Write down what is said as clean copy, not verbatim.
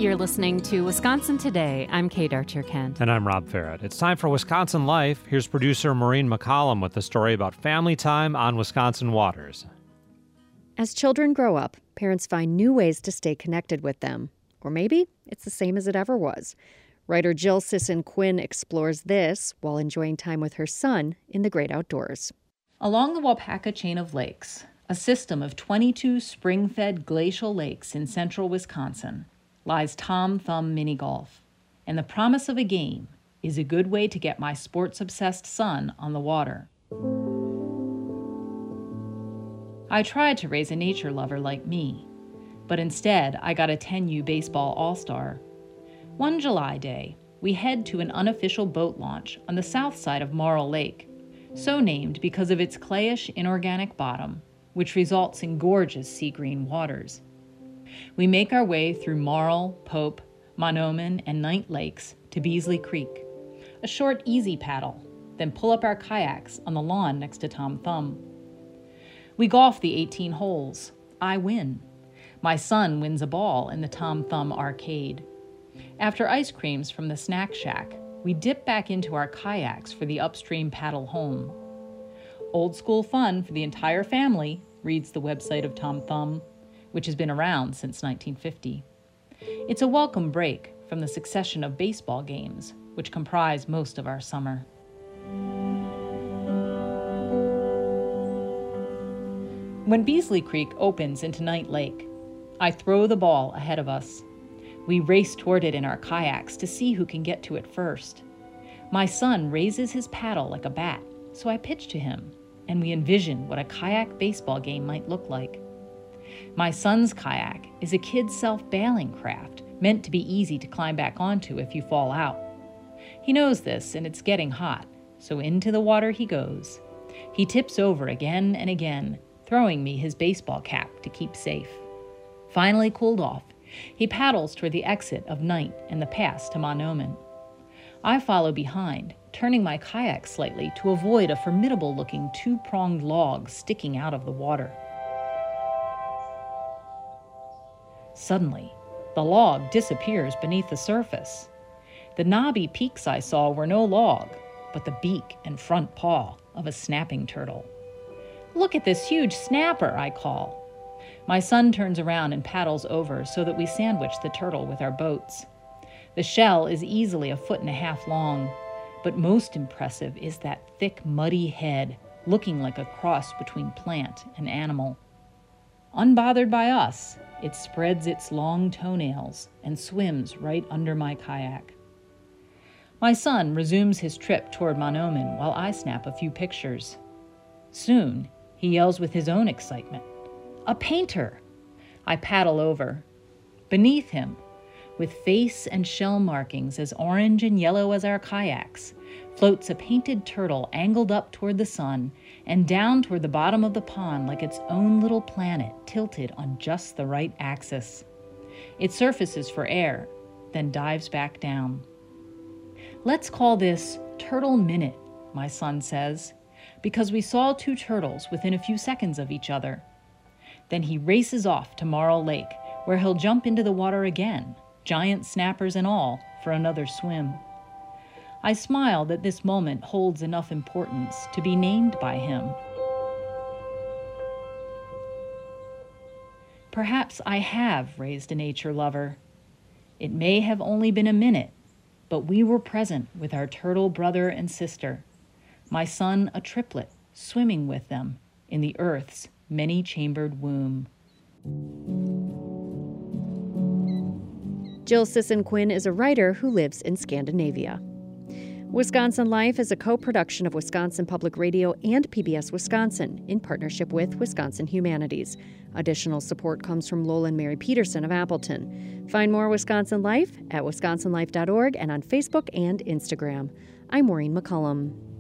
You're listening to Wisconsin Today. I'm Kate Archer-Kent. And I'm Rob Farrett. It's time for Wisconsin Life. Here's producer Maureen McCollum with a story about family time on Wisconsin waters. As children grow up, parents find new ways to stay connected with them. Or maybe it's the same as it ever was. Writer Jill Sisson-Quinn explores this while enjoying time with her son in the great outdoors. Along the Waupaca chain of lakes, a system of 22 spring-fed glacial lakes in central Wisconsin, lies Tom Thumb Mini Golf. And the promise of a game is a good way to get my sports-obsessed son on the water. I tried to raise a nature lover like me, but instead I got a 10U baseball all-star. One July day, we head to an unofficial boat launch on the south side of Marl Lake, so named because of its clayish inorganic bottom, which results in gorgeous sea green waters. We make our way through Marl, Pope, Mahnomen, and Ninth Lakes to Beasley Creek, a short easy paddle, then pull up our kayaks on the lawn next to Tom Thumb. We golf the 18 holes. I win. My son wins a ball in the Tom Thumb arcade. After ice creams from the snack shack, we dip back into our kayaks for the upstream paddle home. Old school fun for the entire family, reads the website of Tom Thumb, which has been around since 1950. It's a welcome break from the succession of baseball games, which comprise most of our summer. When Beasley Creek opens into Ninth Lake, I throw the ball ahead of us. We race toward it in our kayaks to see who can get to it first. My son raises his paddle like a bat, so I pitch to him, and we envision what a kayak baseball game might look like. My son's kayak is a kid's self-bailing craft meant to be easy to climb back onto if you fall out. He knows this, and it's getting hot, so into the water he goes. He tips over again and again, throwing me his baseball cap to keep safe. Finally cooled off, he paddles toward the exit of Ninth and the pass to Mahnomen. I follow behind, turning my kayak slightly to avoid a formidable-looking two-pronged log sticking out of the water. Suddenly, the log disappears beneath the surface. The knobby peaks I saw were no log, but the beak and front paw of a snapping turtle. "Look at this huge snapper," I call. My son turns around and paddles over so that we sandwich the turtle with our boats. The shell is easily 1.5 feet long, but most impressive is that thick, muddy head, looking like a cross between plant and animal. Unbothered by us, it spreads its long toenails and swims right under my kayak. My son resumes his trip toward Mahnomen while I snap a few pictures. Soon, he yells with his own excitement, "A painter!" I paddle over. Beneath him, with face and shell markings as orange and yellow as our kayaks, floats a painted turtle angled up toward the sun and down toward the bottom of the pond like its own little planet tilted on just the right axis. It surfaces for air, then dives back down. "Let's call this Turtle Minute," my son says, because we saw two turtles within a few seconds of each other. Then he races off to Marl Lake, where he'll jump into the water again, giant snappers and all, for another swim. I smile that this moment holds enough importance to be named by him. Perhaps I have raised a nature lover. It may have only been a minute, but we were present with our turtle brother and sister, my son a triplet, swimming with them in the earth's many-chambered womb. Jill Sisson-Quinn is a writer who lives in Scandinavia. Wisconsin Life is a co-production of Wisconsin Public Radio and PBS Wisconsin in partnership with Wisconsin Humanities. Additional support comes from Lowell and Mary Peterson of Appleton. Find more Wisconsin Life at wisconsinlife.org and on Facebook and Instagram. I'm Maureen McCollum.